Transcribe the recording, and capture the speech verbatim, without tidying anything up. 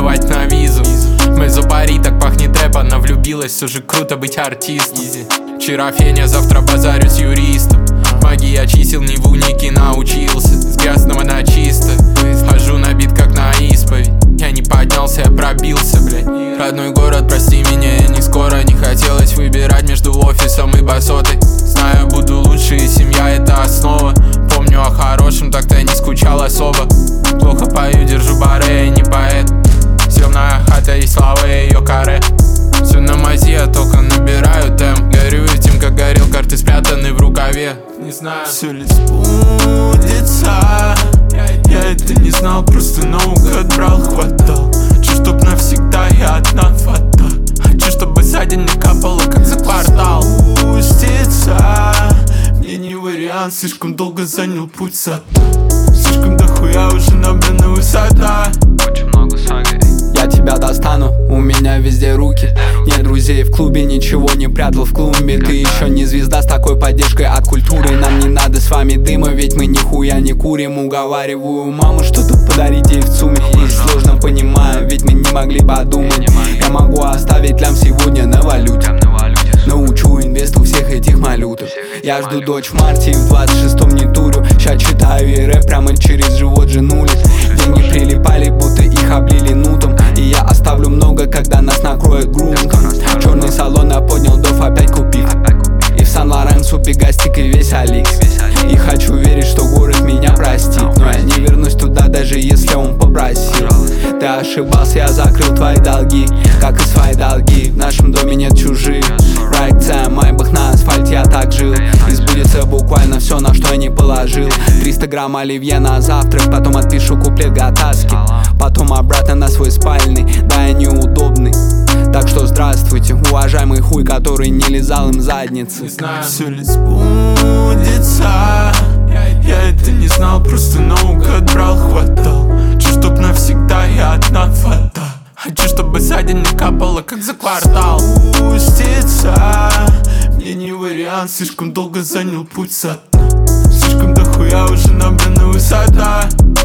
плевать на визу. Мы за пари, так пахнет рэп, она влюбилась. Все же круто быть артистом. Вчера феня, завтра базарю с юристом. Магия чисел, не в унике научился. С грязного на чисто. Хожу на бит, как на исповедь. Я не поднялся, я пробился, блядь. Родной город, прости меня, я не скоро. Не хотелось выбирать между офисом и басотой. Знаю, буду лучше, и семья — это основа. Помню о хорошем, так-то не скучал особо. Плохо пою, держу баре, я не поэт. Съемная хата и слава ее каре. Все на мази, я только набираю темп. Горю этим, как горел, карты спрятаны в рукаве. Не знаю, все ли сбудется. Я это не знал, просто наугад брал, хватал. Хочу, чтоб навсегда я одна фата. Хочу, чтобы за день не капало, как за квартал. Спуститься мне не вариант, слишком долго занял путь сад. Слишком дохуя уже набрана высота. Очень много саги. Я тебя достану, у меня везде руки. Нет друзей в клубе, ничего не прятал в клумбе. Ты еще не звезда с такой поддержкой от культуры. Нам не надо с вами дыма, ведь мы нихуя не курим. Уговариваю маму что-то подарить ей в ЦУМе. И сложно понимаю, ведь мы не могли подумать. Я могу оставить лям сегодня на валюте. Научу инвесту всех этих малютов. Я жду дочь в марте и в двадцать шестом не турю. Ща читаю и рэп прямо через живот женулись. Деньги прилипали, будто их облили нутом. И я оставлю много, когда нас накроет грунт. Черный салон я поднял дов, опять купив. И в Сан-Лоренцо пегастик и весь Аликс. И хочу верить, что город меня простит. Но я не вернусь туда, даже если он попросил. Ты ошибался, я закрыл твои долги, как и свои долги. В нашем доме нет чужих. Проекция майбах на асфальте, я так жил. И сбудется буквально все, на что я не положил. Триста грамм оливье на завтрак, потом отпишу куплет Гатаски. Потом обратно на свой спальный, да я неудобный. Так что здравствуйте, уважаемый хуй, который не лизал им задницы. не знаю. Все ли сбудется. Я это не знал, просто наугад брал, хватал. Хочу, чтоб навсегда я одна фата. Хочу, чтобы за день не капало, как за квартал. Спуститься мне не вариант, слишком долго занял путь сад. Слишком дохуя уже набрана высота.